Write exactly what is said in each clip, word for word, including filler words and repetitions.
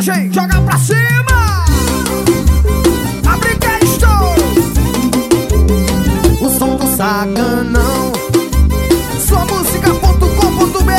sacanagem, joga pra cima. Abre que estou. O som do Sacanão, sua música ponto com ponto br.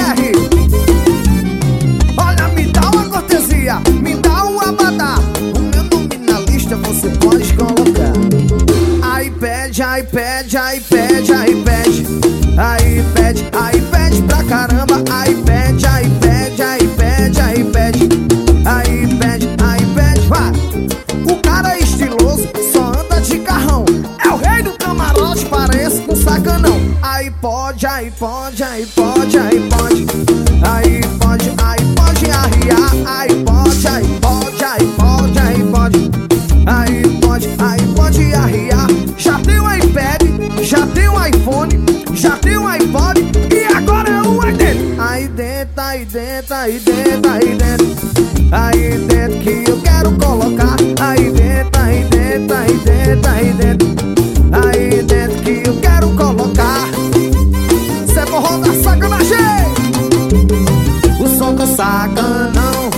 Olha, me dá uma cortesia, me dá um abadá. O meu nome na lista você pode colocar. Aí pede, aí pede, aí pede, aí pede. Aí pede, aí pede pra caramba. Aí pede, aí pede, aí pede, aí pede. Aí pede, aí pede, vai. O cara é estiloso, só anda de carrão. É o rei do camarote, parece com Sacanão. Aí pode, aí pode, aí pode, aí pode. Aí pode, aí pode arriar. Aí pode, aí pode, aí pode, aí pode. Aí pode, aí pode arriar. Já tem um iPad, já tem um iPhone, já tem um iPod e agora é um aí dentro. Aí dentro, aí dentro, aí dentro, aí dentro. Aí dentro que eu quero colocar. Aí dentro, aí dentro, aí dentro, aí dentro. Aí dentro que eu quero colocar. Cê forró da sacanagem. O som do Sacanão.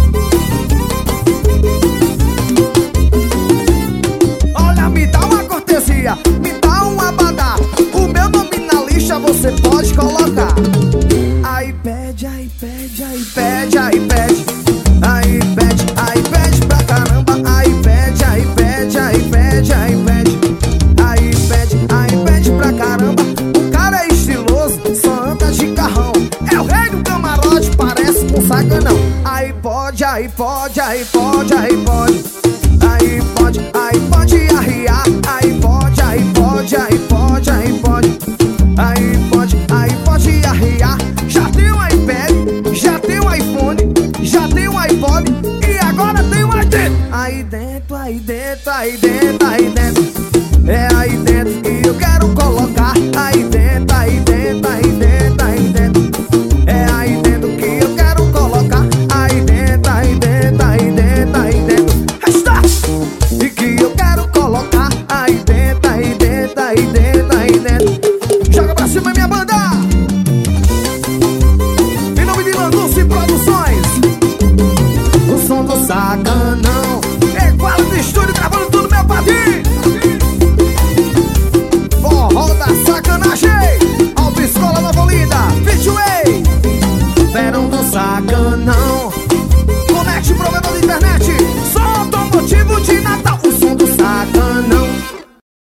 Olha, me dá uma cortesia, me dá um abadá. O meu nome na lista você pode colocar. Aí pede, aí pede, aí pede, aí pede. Aí pede, aí pede pra caramba. Aí pede, aí pede, aí pede, aí pede. Aí pede, aí pede pra caramba. O cara é estiloso, só anda de carrão. É o rei do camarote, parece com Sacanão. Aí pode, aí pode, aí pode, aí pode.